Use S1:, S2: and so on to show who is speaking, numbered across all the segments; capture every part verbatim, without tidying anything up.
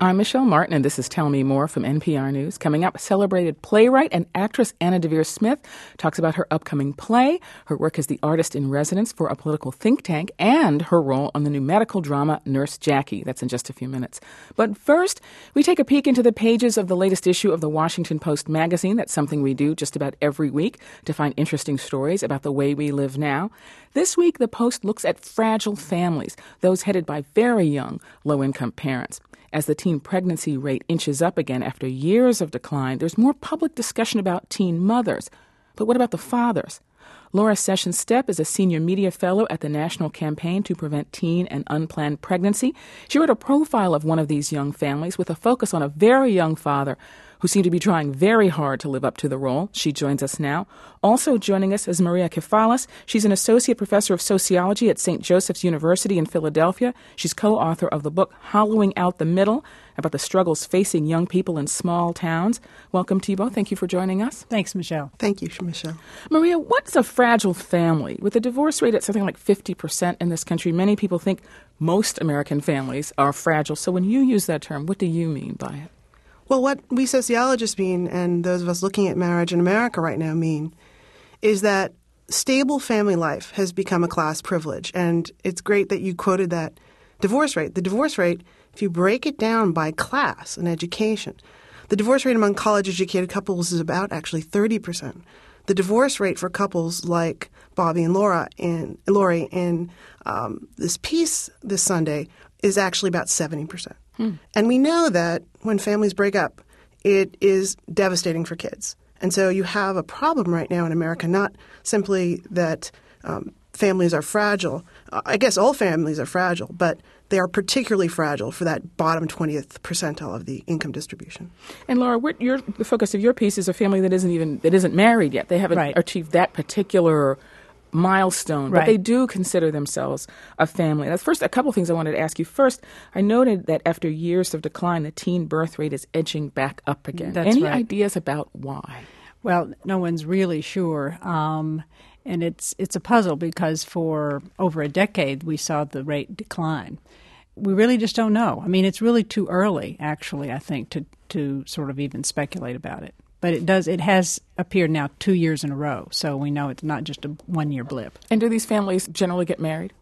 S1: I'm Michelle Martin, and this is Tell Me More from N P R News. Coming up, celebrated playwright and actress Anna Deavere Smith talks about her upcoming play, her work as the artist in residence for a political think tank, and her role on the new medical drama Nurse Jackie. That's in just a few minutes. But first, we take a peek into the pages of the latest issue of the Washington Post magazine. That's something we do just about every week to find interesting stories about the way we live now. This week, the Post looks at fragile families, those headed by very young, low-income parents. As the teen pregnancy rate inches up again after years of decline, there's more public discussion about teen mothers. But what about the fathers? Laura Sessions Stepp is a senior media fellow at the National Campaign to Prevent Teen and Unplanned Pregnancy. She wrote a profile of one of these young families with a focus on a very young father who seemed to be trying very hard to live up to the role. She joins us now. Also joining us is Maria Kefalis. She's an associate professor of sociology at Saint Joseph's University in Philadelphia. She's co-author of the book Hollowing Out the Middle, about the struggles facing young people in small towns. Welcome to you both. Thank you for joining us.
S2: Thanks, Michelle.
S3: Thank you, Michelle.
S1: Maria, what's a fragile family? With the divorce rate at something like fifty percent in this country, many people think most American families are fragile. So when you use that term, what do you mean by it?
S3: Well, what we sociologists mean, and those of us looking at marriage in America right now mean, is that stable family life has become a class privilege. And it's great that you quoted that divorce rate. The divorce rate, if you break it down by class and education, the divorce rate among college-educated couples is about actually thirty percent. The divorce rate for couples like Bobby and Laura in Lori in um, this piece this Sunday is actually about seventy percent. Hmm. And we know that when families break up, it is devastating for kids. And so you have a problem right now in America, not simply that um, families are fragile. Uh, I guess all families are fragile, but they are particularly fragile for that bottom twentieth percentile of the income distribution.
S1: And Laura, what your, the focus of your piece is a family that isn't even that isn't married yet. They haven't
S2: right.
S1: achieved that particular milestone,
S2: right.
S1: but they do consider themselves a family. Now, first, a couple of things I wanted to ask you. First, I noted that after years of decline, the teen birth rate is edging back up again.
S2: That's
S1: Any
S2: right.
S1: ideas about why?
S2: Well, no one's really sure. Um, and it's it's a puzzle because for over a decade, we saw the rate decline. We really just don't know. I mean, it's really too early, actually, I think, to, to sort of even speculate about it. But it does. It has appeared now two years in a row, so we know it's not just a one-year blip.
S1: And do these families generally get married?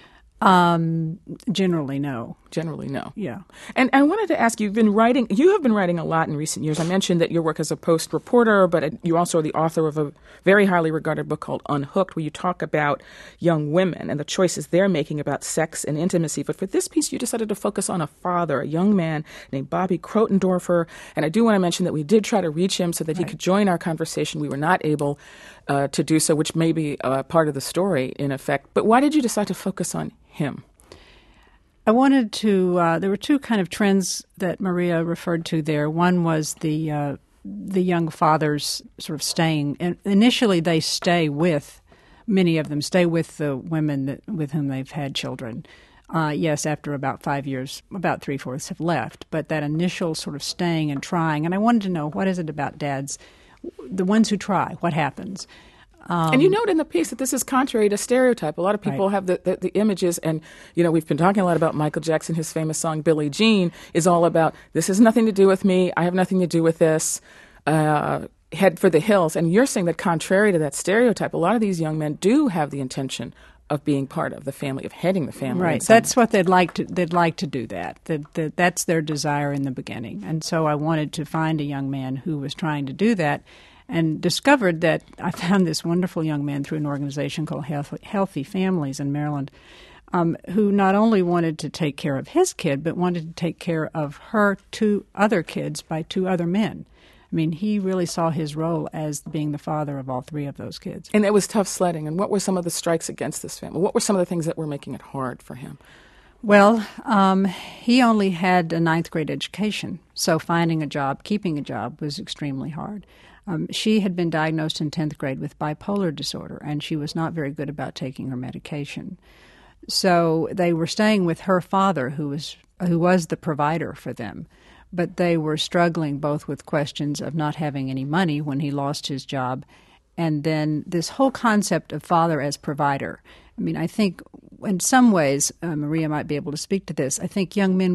S2: Um, generally, no.
S1: Generally, no.
S2: Yeah.
S1: And I wanted to ask you, you've been writing, you have been writing a lot in recent years. I mentioned that your work as a Post reporter, but you also are the author of a very highly regarded book called Unhooked, where you talk about young women and the choices they're making about sex and intimacy. But for this piece, you decided to focus on a father, a young man named Bobby Krotendorfer. And I do want to mention that we did try to reach him so that he
S2: right.
S1: could join our conversation. We were not able uh, to do so, which may be uh, part of the story, in effect. But why did you decide to focus on him?
S2: I wanted to, uh, there were two kind of trends that Maria referred to there. One was the uh, the young fathers sort of staying, and initially they stay with, many of them stay with the women that, with whom they've had children. Uh, yes, after about five years, about three-fourths have left. But that initial sort of staying and trying, and I wanted to know, what is it about dads, the ones who try, what happens? Um,
S1: and you note in the piece that this is contrary to stereotype. A lot of people
S2: right.
S1: have the, the, the images, and, you know, we've been talking a lot about Michael Jackson. His famous song, Billie Jean, is all about, this has nothing to do with me. I have nothing to do with this. Uh, head for the hills. And you're saying that contrary to that stereotype, a lot of these young men do have the intention of being part of the family, of heading the family.
S2: Right. That's what they'd like to. They'd like to do that. That, that. That's their desire in the beginning. And so I wanted to find a young man who was trying to do that, and discovered that I found this wonderful young man through an organization called Healthy, Healthy Families in Maryland, um, who not only wanted to take care of his kid, but wanted to take care of her two other kids by two other men. I mean, he really saw his role as being the father of all three of those kids.
S1: And it was tough sledding. And what were some of the strikes against this family? What were some of the things that were making it hard for him?
S2: Well, um, he only had a ninth grade education, so finding a job, keeping a job was extremely hard. Um, she had been diagnosed in tenth grade with bipolar disorder, and she was not very good about taking her medication. So they were staying with her father, who was who was the provider for them, but they were struggling both with questions of not having any money when he lost his job, and then this whole concept of father as provider. I mean, I think in some ways, uh, Maria might be able to speak to this, I think young men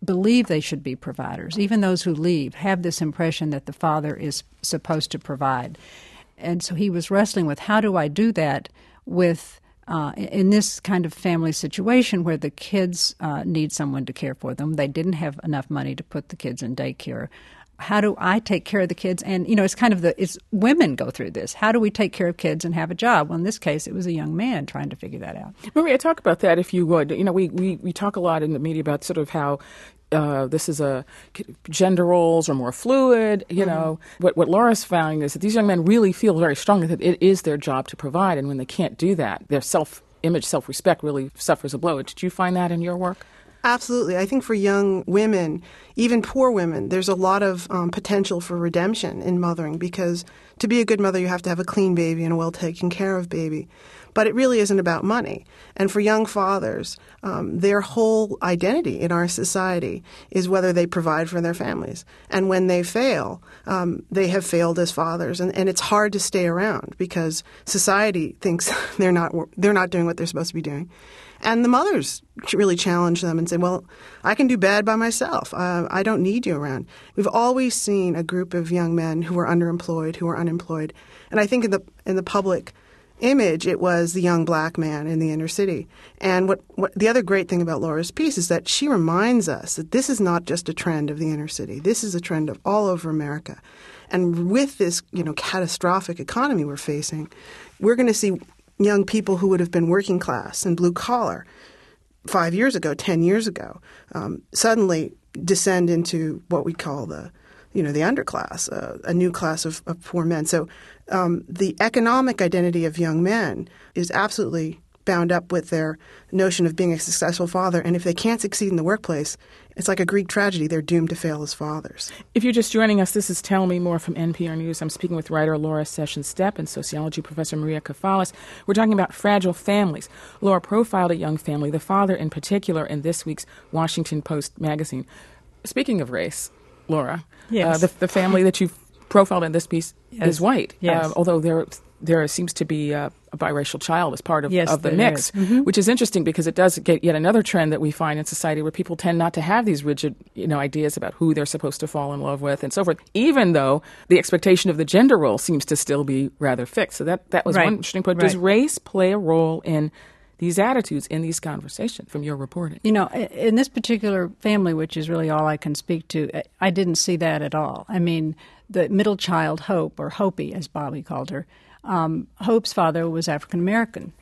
S2: believe they should be providers. Even those who leave have this impression that the father is supposed to provide. And so he was wrestling with, how do I do that with uh, in this kind of family situation where the kids uh, need someone to care for them. They didn't have enough money to put the kids in daycare. How do I take care of the kids? And, you know, it's kind of the, it's women go through this. How do we take care of kids and have a job? Well, in this case, it was a young man trying to figure that out.
S1: Maria, talk about that if you would. You know, we, we, we talk a lot in the media about sort of how uh, this is a gender roles are more fluid. You mm-hmm. know, what, what Laura's found is that these young men really feel very strongly that it is their job to provide. And when they can't do that, their self-image, self-respect really suffers a blow. Did you find that in your work?
S3: Absolutely. I think for young women, even poor women, there's a lot of um, potential for redemption in mothering, because to be a good mother, you have to have a clean baby and a well-taken care of baby. But it really isn't about money. And for young fathers, um, their whole identity in our society is whether they provide for their families. And when they fail, um, they have failed as fathers. And, and it's hard to stay around because society thinks they're not they're not doing what they're supposed to be doing. And the mothers really challenge them and say, well, I can do bad by myself. Uh, I don't need you around. We've always seen a group of young men who are underemployed, who are unemployed. And I think in the in the public image, it was the young black man in the inner city. And what, what the other great thing about Laura's piece is that she reminds us that this is not just a trend of the inner city. This is a trend of all over America. And with this, you know, catastrophic economy we're facing, we're going to see young people who would have been working class and blue collar five years ago, ten years ago, um, suddenly descend into what we call the, you know, the underclass, uh, a new class of, of poor men. So um, the economic identity of young men is absolutely bound up with their notion of being a successful father. And if they can't succeed in the workplace, it's like a Greek tragedy. They're doomed to fail as fathers.
S1: If you're just joining us, this is Tell Me More from N P R News. I'm speaking with writer Laura Sessions-Stepp and sociology professor Maria Kafalis. We're talking about fragile families. Laura profiled a young family, the father in particular, in this week's Washington Post magazine. Speaking of race, Laura,
S2: yes.
S1: uh, the, the family that you've profiled in this piece
S2: yes.
S1: is white,
S2: yes.
S1: uh, although there there seems to be a, a biracial child as part of,
S2: yes,
S1: of the mix,
S2: mm-hmm.
S1: which is interesting because it does get yet another trend that we find in society where people tend not to have these rigid, you know, ideas about who they're supposed to fall in love with and so forth, even though the expectation of the gender role seems to still be rather fixed. So that, that was
S2: right.
S1: one interesting point.
S2: Right.
S1: Does race play a role in these attitudes, in these conversations from your reporting?
S2: You know, in this particular family, which is really all I can speak to, I didn't see that at all. I mean, the middle child, Hope, or Hopi, as Bobby called her, um, Hope's father was African American.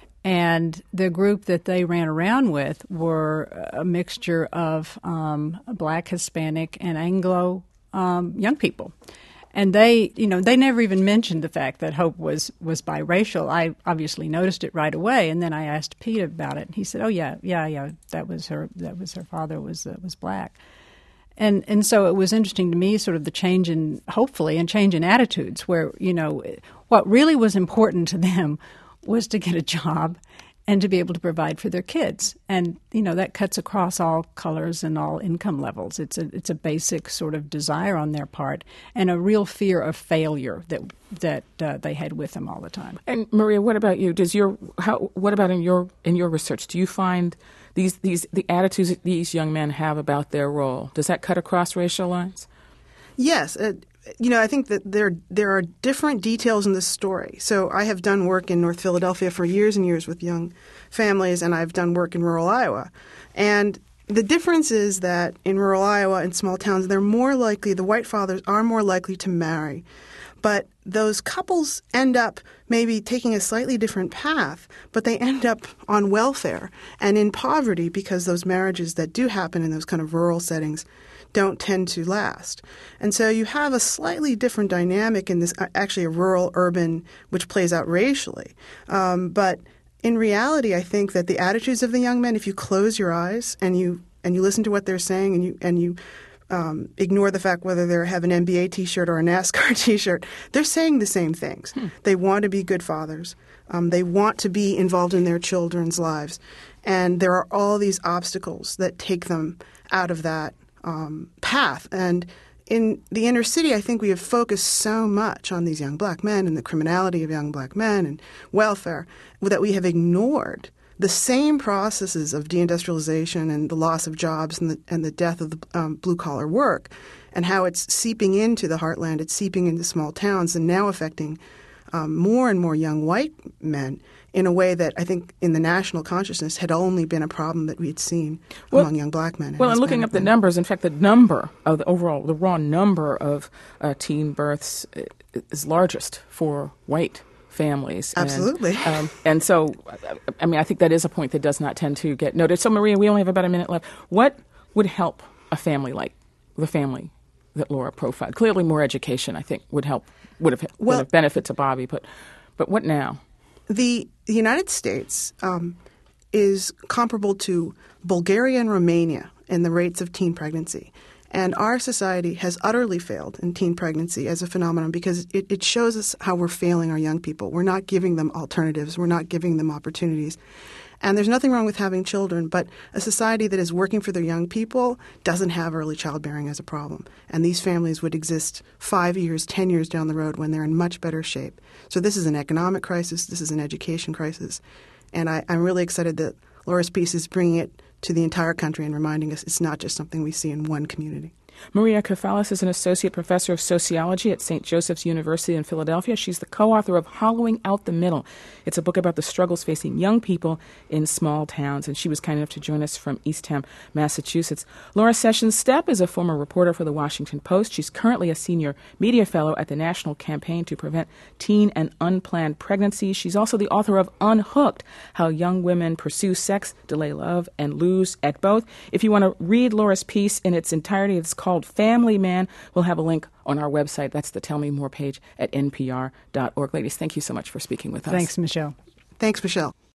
S2: And the group that they ran around with were a mixture of um, Black, Hispanic, and Anglo um, young people. And they, you know, they never even mentioned the fact that Hope was, was biracial. I obviously noticed it right away, and then I asked Pete about it, and he said, "Oh yeah, yeah, yeah, that was her. That was her father was uh, was black." And and so it was interesting to me, sort of the change in, hopefully, and change in attitudes, where, you know, what really was important to them was to get a job and to be able to provide for their kids. And, you know, that cuts across all colors and all income levels. It's a it's a basic sort of desire on their part and a real fear of failure that that uh, they had with them all the time.
S1: And Maria, what about you? Does your how what about in your in your research? Do you find these these the attitudes that these young men have about their role, does that cut across racial lines?
S3: Yes. Uh, You know, I think that there there are different details in this story. So I have done work in North Philadelphia for years and years with young families, and I've done work in rural Iowa. And the difference is that in rural Iowa and small towns, they're more likely, the white fathers are more likely to marry. But those couples end up maybe taking a slightly different path, but they end up on welfare and in poverty because those marriages that do happen in those kind of rural settings don't tend to last. And so you have a slightly different dynamic in this, actually a rural-urban, which plays out racially. Um, but in reality, I think that the attitudes of the young men, if you close your eyes and you and you listen to what they're saying and you and you um, ignore the fact whether they have an N B A T-shirt or a NASCAR T-shirt, they're saying the same things. Hmm. They want to be good fathers. Um, they want to be involved in their children's lives. And there are all these obstacles that take them out of that Um, path. And in the inner city, I think we have focused so much on these young black men and the criminality of young black men and welfare that we have ignored the same processes of deindustrialization and the loss of jobs and the, and the death of the um, blue-collar work and how it's seeping into the heartland, it's seeping into small towns and now affecting um, more and more young white men in a way that I think in the national consciousness had only been a problem that we had seen well, among young black men. And
S1: well, and looking up the numbers, in fact, the number of the overall, the raw number of uh, teen births is largest for white families.
S3: Absolutely.
S1: And, um, and so, I mean, I think that is a point that does not tend to get noted. So, Maria, we only have about a minute left. What would help a family like the family that Laura profiled? Clearly more education, I think, would help, would have,
S3: well,
S1: would have benefit to Bobby. But, but what now?
S3: The, the United States um, is comparable to Bulgaria and Romania in the rates of teen pregnancy. And our society has utterly failed in teen pregnancy as a phenomenon because it, it shows us how we're failing our young people. We're not giving them alternatives. We're not giving them opportunities. And there's nothing wrong with having children, but a society that is working for their young people doesn't have early childbearing as a problem. And these families would exist five years, ten years down the road when they're in much better shape. So this is an economic crisis. This is an education crisis. And I, I'm really excited that Laura's piece is bringing it to the entire country and reminding us it's not just something we see in one community.
S1: Maria Kafalis is an associate professor of sociology at Saint Joseph's University in Philadelphia. She's the co-author of Hollowing Out the Middle. It's a book about the struggles facing young people in small towns, and she was kind enough to join us from Eastham, Massachusetts. Laura Sessions Stepp is a former reporter for the Washington Post. She's currently a senior media fellow at the National Campaign to Prevent Teen and Unplanned Pregnancy. She's also the author of Unhooked, How Young Women Pursue Sex, Delay Love, and Lose at Both. If you want to read Laura's piece in its entirety, it's called called Family Man. We'll have a link on our website. That's the Tell Me More page at N P R dot org. Ladies, thank you so much for speaking with us.
S2: Thanks, Michelle.
S3: Thanks, Michelle.